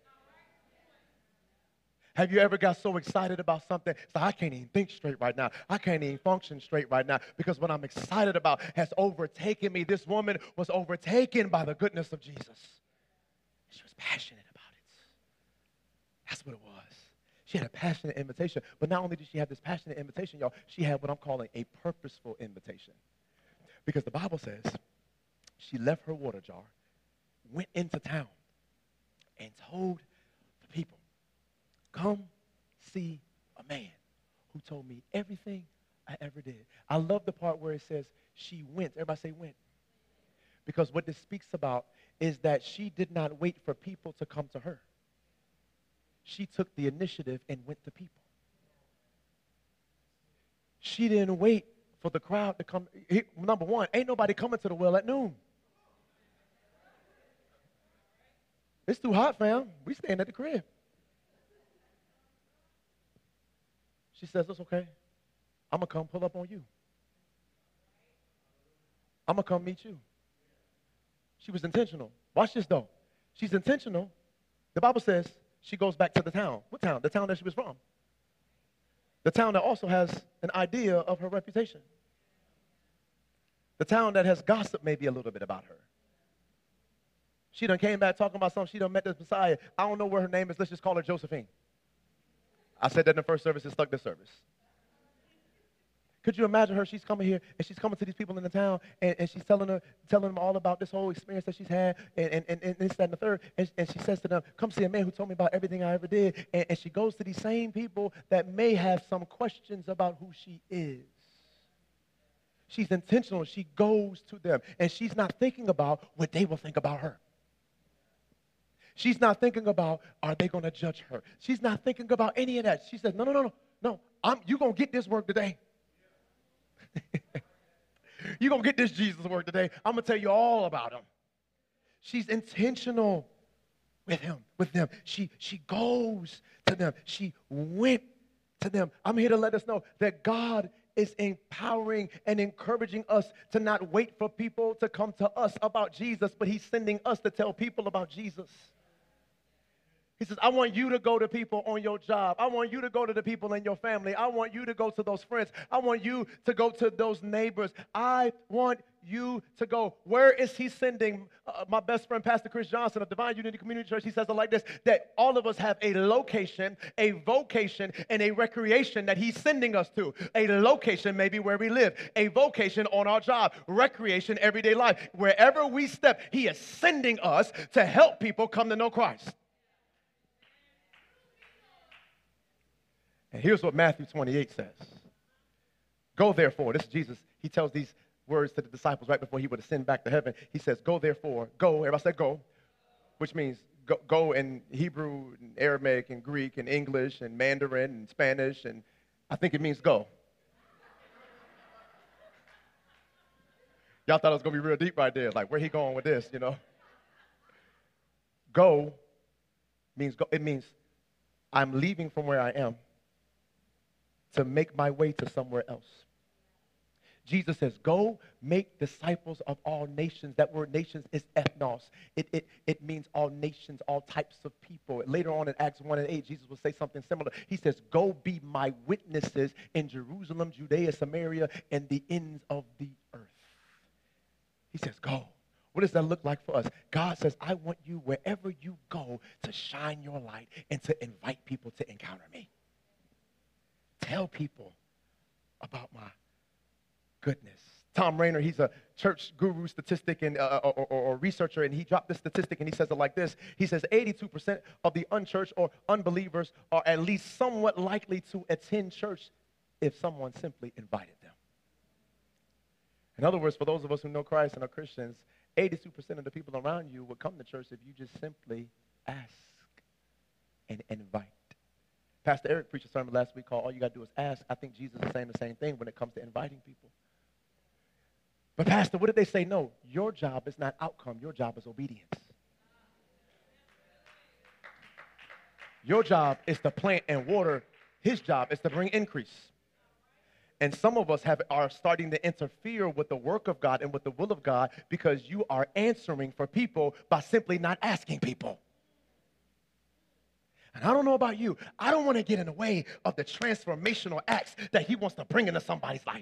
Have you ever got so excited about something, so I can't even think straight right now. I can't even function straight right now because what I'm excited about has overtaken me. This woman was overtaken by the goodness of Jesus. She was passionate about it. That's what it was. She had a passionate invitation. But not only did she have this passionate invitation, y'all, she had what I'm calling a purposeful invitation. Because the Bible says she left her water jar, went into town, and told the people, come see a man who told me everything I ever did. I love the part where it says she went. Everybody say went. Because what this speaks about is that she did not wait for people to come to her. She took the initiative and went to people. She didn't wait for the crowd to come. Number one, ain't nobody coming to the well at noon. It's too hot, fam. We staying at the crib. She says, it's okay. I'm going to come pull up on you. I'm going to come meet you. She was intentional. Watch this, though. She's intentional. The Bible says she goes back to the town. What town? The town that she was from. The town that also has an idea of her reputation. The town that has gossip maybe a little bit about her. She done came back talking about something. She done met this Messiah. I don't know where her name is. Let's just call her Josephine. I said that in the first service. It stuck this service. Could you imagine her? She's coming here, and she's coming to these people in the town, and, and she's telling her, telling them all about this whole experience that she's had, and, and, and, and this, that, and the third. And, and she says to them, come see a man who told me about everything I ever did. And, and she goes to these same people that may have some questions about who she is. She's intentional. She goes to them, and she's not thinking about what they will think about her. She's not thinking about, are they going to judge her? She's not thinking about any of that. She says, no, no, no, no, no. I'm, you're going to get this work today. You're going to get this Jesus work today. I'm going to tell you all about him. She's intentional with him, with them. She, she goes to them. She went to them. I'm here to let us know that God is empowering and encouraging us to not wait for people to come to us about Jesus, but he's sending us to tell people about Jesus. He says, I want you to go to people on your job. I want you to go to the people in your family. I want you to go to those friends. I want you to go to those neighbors. I want you to go. Where is he sending? Uh, my best friend, Pastor Chris Johnson of Divine Unity Community Church, he says it like this, that all of us have a location, a vocation, and a recreation that he's sending us to. A location maybe where we live, a vocation on our job, recreation, everyday life. Wherever we step, he is sending us to help people come to know Christ. And here's what Matthew twenty-eight says. Go therefore. This is Jesus. He tells these words to the disciples right before he would ascend back to heaven. He says, go therefore. Go. Everybody say go. Which means go, go in Hebrew and Aramaic and Greek and English and Mandarin and Spanish. And I think it means go. Y'all thought it was going to be real deep right there. Like, where he going with this, you know? Go means go. It means I'm leaving from where I am to make my way to somewhere else. Jesus says, go make disciples of all nations. That word nations is ethnos. It, it, it means all nations, all types of people. Later on in Acts one and eight, Jesus will say something similar. He says, go be my witnesses in Jerusalem, Judea, Samaria, and the ends of the earth. He says, go. What does that look like for us? God says, I want you wherever you go to shine your light and to invite people to encounter me. Tell people about my goodness. Tom Rainer, he's a church guru, statistic, and uh, or, or, or researcher, and he dropped this statistic, and he says it like this. He says eighty-two percent of the unchurched or unbelievers are at least somewhat likely to attend church if someone simply invited them. In other words, for those of us who know Christ and are Christians, eighty-two percent of the people around you will come to church if you just simply ask and invite. Pastor Eric preached a sermon last week called All You Got to Do Is Ask. I think Jesus is saying the same thing when it comes to inviting people. But Pastor, what did they say? No, your job is not outcome. Your job is obedience. Your job is to plant and water. His job is to bring increase. And some of us have, are starting to interfere with the work of God and with the will of God because you are answering for people by simply not asking people. And I don't know about you. I don't want to get in the way of the transformational acts that he wants to bring into somebody's life.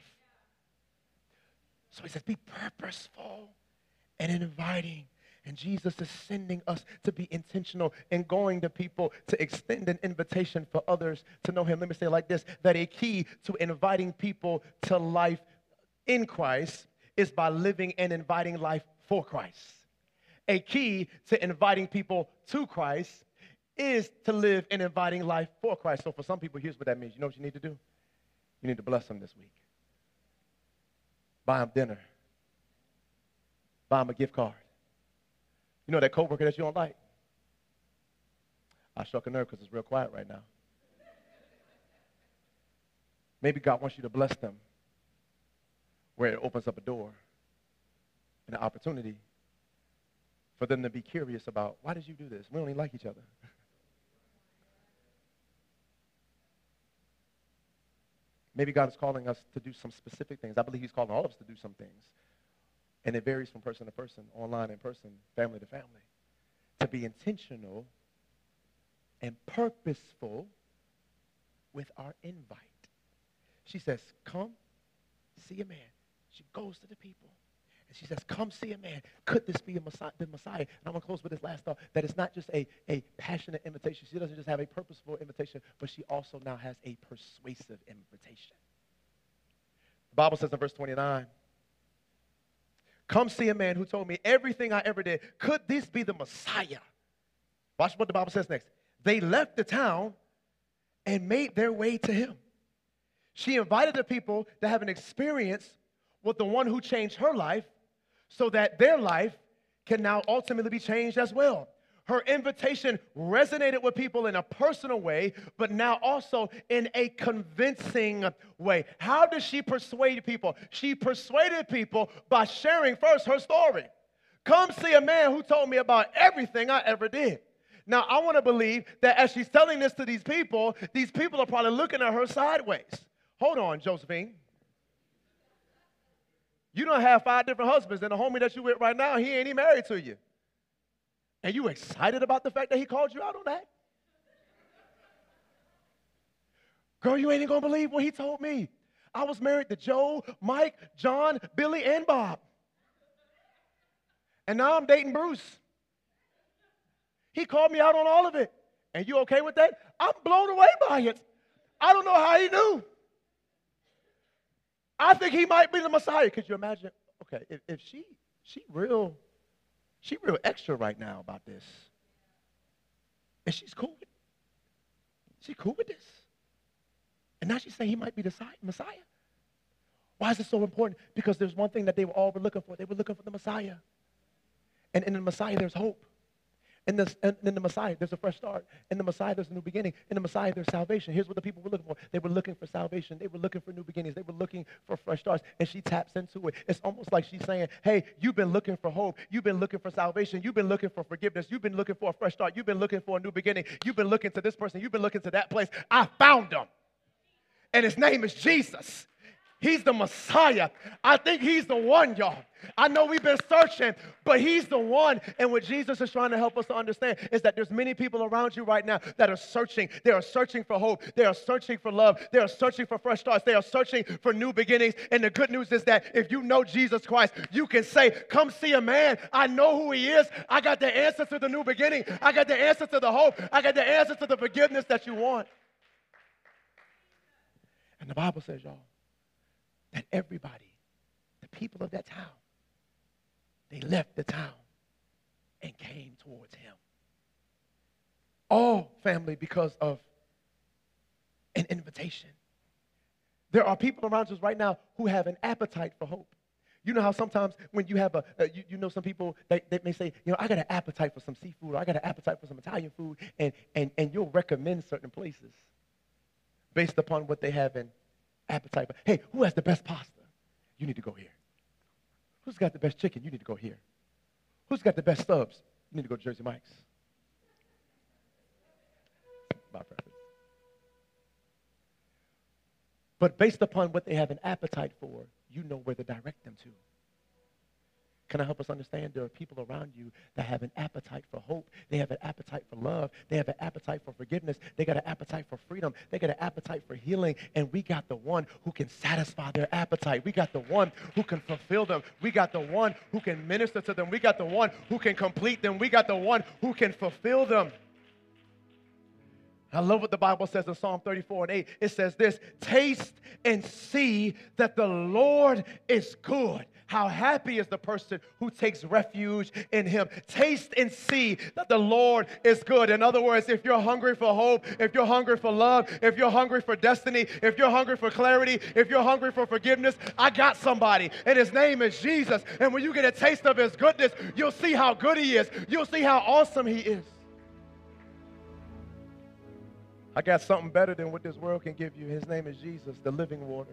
So he says, be purposeful and inviting. And Jesus is sending us to be intentional and going to people to extend an invitation for others to know him. Let me say it like this, that a key to inviting people to life in Christ is by living and inviting life for Christ. A key to inviting people to Christ is to live and inviting life for Christ. So for some people, here's what that means. You know what you need to do? You need to bless them this week. Buy them dinner. Buy them a gift card. You know that coworker that you don't like? I struck a nerve because it's real quiet right now. Maybe God wants you to bless them where it opens up a door and an opportunity for them to be curious about, why did you do this? We don't even like each other. Maybe God is calling us to do some specific things. I believe he's calling all of us to do some things. And it varies from person to person, online in person, family to family. To be intentional and purposeful with our invite. She says, come see a man. She goes to the people. And she says, come see a man. Could this be a Messiah, the Messiah? And I'm going to close with this last thought, that it's not just a, a passionate invitation. She doesn't just have a purposeful invitation, but she also now has a persuasive invitation. The Bible says in verse twenty-nine, come see a man who told me everything I ever did. Could this be the Messiah? Watch what the Bible says next. They left the town and made their way to him. She invited the people to have an experience with the one who changed her life so that their life can now ultimately be changed as well. Her invitation resonated with people in a personal way, but now also in a convincing way. How does she persuade people? She persuaded people by sharing first her story. Come see a man who told me about everything I ever did. Now, I want to believe that as she's telling this to these people, these people are probably looking at her sideways. Hold on, Josephine. You don't have five different husbands, and the homie that you with right now, he ain't even married to you. And you excited about the fact that he called you out on that? Girl, you ain't even going to believe what he told me. I was married to Joe, Mike, John, Billy, and Bob. And now I'm dating Bruce. He called me out on all of it. And you okay with that? I'm blown away by it. I don't know how he knew. I think he might be the Messiah. Could you imagine? Okay, if, if she, she real, she real extra right now about this. And she's cool with it. She cool with this. And now she's saying he might be the Messiah. Why is it so important? Because there's one thing that they were all were looking for. They were looking for the Messiah. And in the Messiah, there's hope. In the, in the Messiah, there's a fresh start. In the Messiah, there's a new beginning. In the Messiah, there's salvation. Here's what the people were looking for. They were looking for salvation. They were looking for new beginnings. They were looking for fresh starts. And she taps into it. It's almost like she's saying, hey, you've been looking for hope. You've been looking for salvation. You've been looking for forgiveness. You've been looking for a fresh start. You've been looking for a new beginning. You've been looking to this person. You've been looking to that place. I found him. And his name is Jesus. He's the Messiah. I think he's the one, y'all. I know we've been searching, but he's the one. And what Jesus is trying to help us to understand is that there's many people around you right now that are searching. They are searching for hope. They are searching for love. They are searching for fresh starts. They are searching for new beginnings. And the good news is that if you know Jesus Christ, you can say, come see a man. I know who he is. I got the answer to the new beginning. I got the answer to the hope. I got the answer to the forgiveness that you want. And the Bible says, y'all, that everybody, the people of that town, they left the town and came towards him. All family because of an invitation. There are people around us right now who have an appetite for hope. You know how sometimes when you have a, uh, you, you know some people, they, they may say, you know, I got an appetite for some seafood, or I got an appetite for some Italian food, and, and, and you'll recommend certain places based upon what they have in appetite. Hey, who has the best pasta? You need to go here. Who's got the best chicken? You need to go here. Who's got the best subs? You need to go to Jersey Mike's. My preference. But based upon what they have an appetite for, you know where to direct them to. Can I help us understand? There are people around you that have an appetite for hope. They have an appetite for love. They have an appetite for forgiveness. They got an appetite for freedom. They got an appetite for healing. And we got the one who can satisfy their appetite. We got the one who can fulfill them. We got the one who can minister to them. We got the one who can complete them. We got the one who can fulfill them. I love what the Bible says in Psalm thirty-four and eight. It says this, taste and see that the Lord is good. How happy is the person who takes refuge in him. Taste and see that the Lord is good. In other words, if you're hungry for hope, if you're hungry for love, if you're hungry for destiny, if you're hungry for clarity, if you're hungry for forgiveness, I got somebody, and his name is Jesus. And when you get a taste of his goodness, you'll see how good he is. You'll see how awesome he is. I got something better than what this world can give you. His name is Jesus, the living water.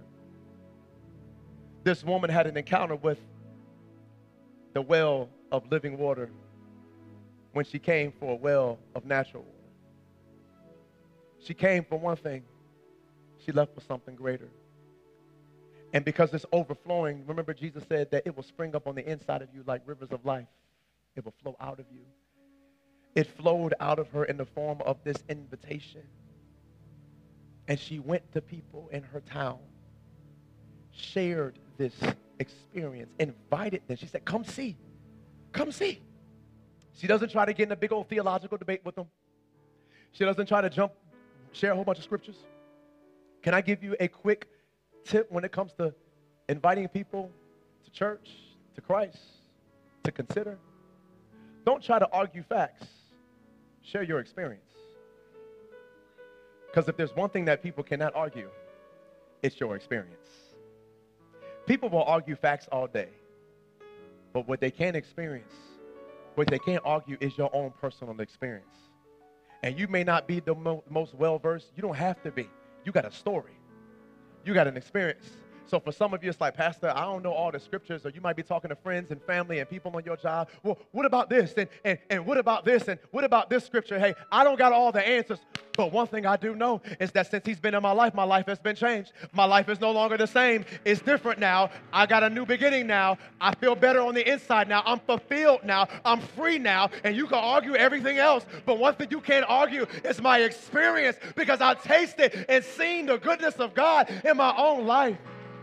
This woman had an encounter with the well of living water when she came for a well of natural water. She came for one thing. She left for something greater. And because it's overflowing, remember Jesus said that it will spring up on the inside of you like rivers of life. It will flow out of you. It flowed out of her in the form of this invitation. And she went to people in her town, shared this experience, invited them. She said, come see. Come see. She doesn't try to get in a big old theological debate with them. She doesn't try to jump, share a whole bunch of scriptures. Can I give you a quick tip when it comes to inviting people to church, to Christ, to consider? Don't try to argue facts. Share your experience. Because if there's one thing that people cannot argue, it's your experience. People will argue facts all day, but what they can't experience, what they can't argue is your own personal experience. And you may not be the mo- most well-versed. You don't have to be. You got a story. You got an experience. So for some of you, it's like, Pastor, I don't know all the scriptures, or you might be talking to friends and family and people on your job. Well, what about this? And, and, and what about this? And what about this scripture? Hey, I don't got all the answers. But one thing I do know is that since he's been in my life, my life has been changed. My life is no longer the same. It's different now. I got a new beginning now. I feel better on the inside now. I'm fulfilled now. I'm free now. And you can argue everything else. But one thing you can't argue is my experience, because I tasted and seen the goodness of God in my own life.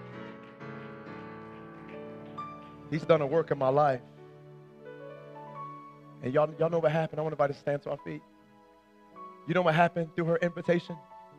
He's done a work in my life. And y'all, y'all know what happened. I want everybody to stand to our feet. You know what happened through her invitation?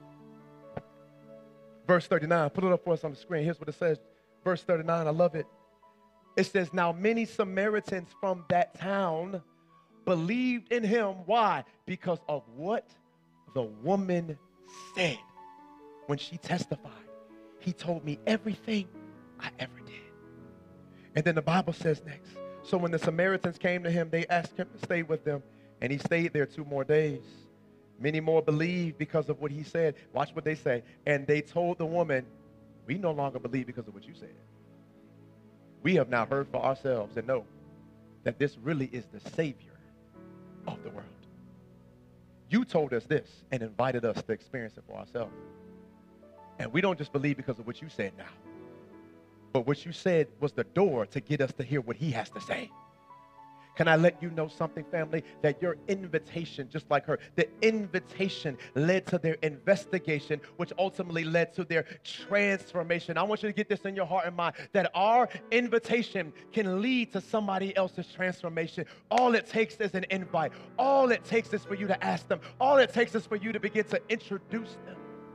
Verse thirty-nine. Put it up for us on the screen. Here's what it says. Verse thirty-nine. I love it. It says, now many Samaritans from that town believed in him. Why? Because of what the woman said when she testified. He told me everything I ever did. And then the Bible says next, so when the Samaritans came to him, they asked him to stay with them, and he stayed there two more days. Many more believed because of what he said. Watch what they say. And they told the woman, we no longer believe because of what you said. We have now heard for ourselves and know that this really is the Savior of the world. You told us this and invited us to experience it for ourselves. And we don't just believe because of what you said now. But what you said was the door to get us to hear what he has to say. Can I let you know something, family? That your invitation, just like her, the invitation led to their investigation, which ultimately led to their transformation. I want you to get this in your heart and mind, that our invitation can lead to somebody else's transformation. All it takes is an invite. All it takes is for you to ask them. All it takes is for you to begin to introduce them.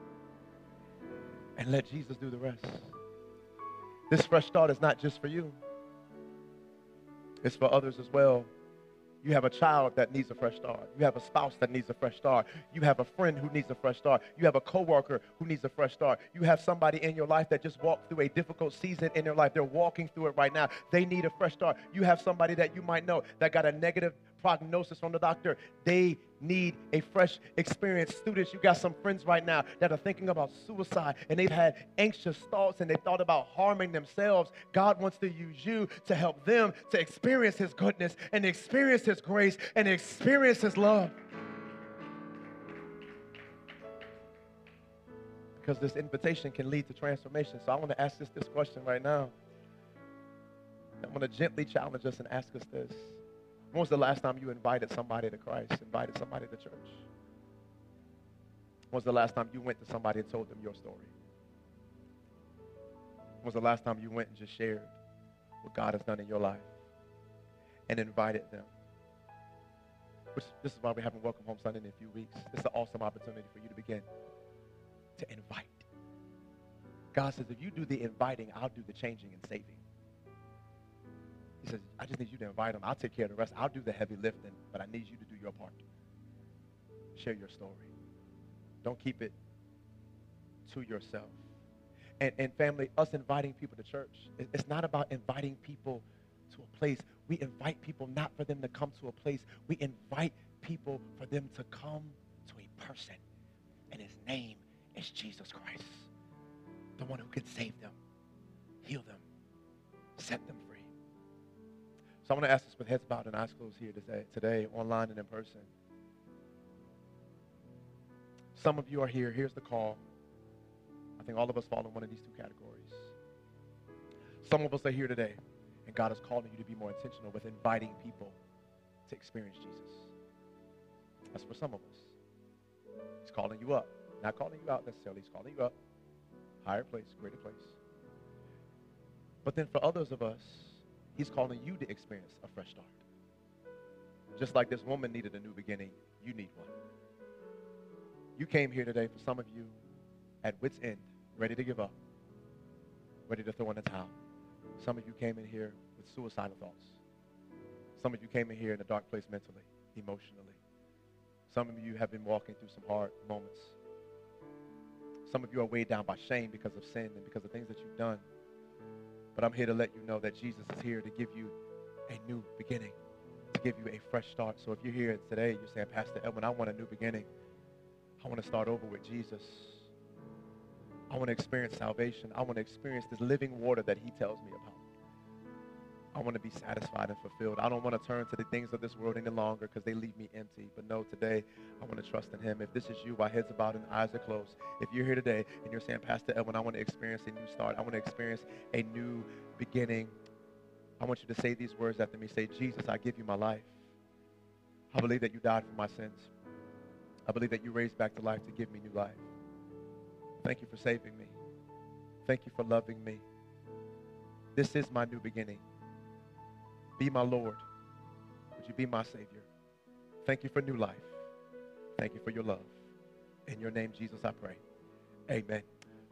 And let Jesus do the rest. This fresh start is not just for you. It's for others as well. You have a child that needs a fresh start. You have a spouse that needs a fresh start. You have a friend who needs a fresh start. You have a coworker who needs a fresh start. You have somebody in your life that just walked through a difficult season in their life. They're walking through it right now. They need a fresh start. You have somebody that you might know that got a negative prognosis from the doctor. They need a fresh experience. Students, you got some friends right now that are thinking about suicide, and they've had anxious thoughts, and they've thought about harming themselves. God wants to use you to help them to experience his goodness and experience his grace and experience his love. because this invitation can lead to transformation. So I want to ask us this question right now. I want to gently challenge us and ask us this. When was the last time you invited somebody to Christ, invited somebody to church? When was the last time you went to somebody and told them your story? When was the last time you went and just shared what God has done in your life and invited them? Which, this is why we're having Welcome Home Sunday in a few weeks. It's an awesome opportunity for you to begin to invite. God says, if you do the inviting, I'll do the changing and saving. He says, I just need you to invite them. I'll take care of the rest. I'll do the heavy lifting, but I need you to do your part. Share your story. Don't keep it to yourself. And, and family, us inviting people to church, it's not about inviting people to a place. We invite people not for them to come to a place. We invite people for them to come to a person. And his name is Jesus Christ, the one who can save them, heal them, set them free. So I want to ask us with heads bowed and eyes closed here today, today, online and in person. Some of you are here. Here's the call. I think all of us fall in one of these two categories. Some of us are here today, and God is calling you to be more intentional with inviting people to experience Jesus. That's for some of us. He's calling you up. Not calling you out necessarily. He's calling you up. Higher place, greater place. But then for others of us, he's calling you to experience a fresh start. Just like this woman needed a new beginning, you need one. You came here today, for some of you, at wit's end, ready to give up, ready to throw in the towel. Some of you came in here with suicidal thoughts. Some of you came in here in a dark place mentally, emotionally. Some of you have been walking through some hard moments. Some of you are weighed down by shame because of sin and because of things that you've done. But I'm here to let you know that Jesus is here to give you a new beginning, to give you a fresh start. So if you're here today, you're saying, Pastor Edwin, I want a new beginning. I want to start over with Jesus. I want to experience salvation. I want to experience this living water that he tells me about. I want to be satisfied and fulfilled. I don't want to turn to the things of this world any longer because they leave me empty. But no, today, I want to trust in him. If this is you, while heads are bowed and eyes are closed, if you're here today and you're saying, Pastor Edwin, I want to experience a new start. I want to experience a new beginning. I want you to say these words after me. Say, Jesus, I give you my life. I believe that you died for my sins. I believe that you raised back to life to give me new life. Thank you for saving me. Thank you for loving me. This is my new beginning. Be my Lord. Would you be my Savior? Thank you for new life. Thank you for your love. In your name, Jesus, I pray. Amen.